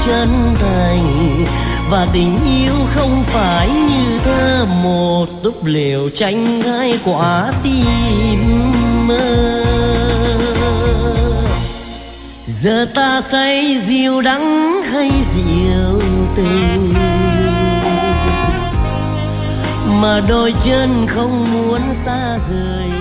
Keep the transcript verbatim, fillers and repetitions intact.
chân thành, và tình yêu không phải như thơ một túp lều tranh hai quả tim mơ. Giờ ta say rượu đắng hay rượu tình, mà đôi chân không muốn xa rời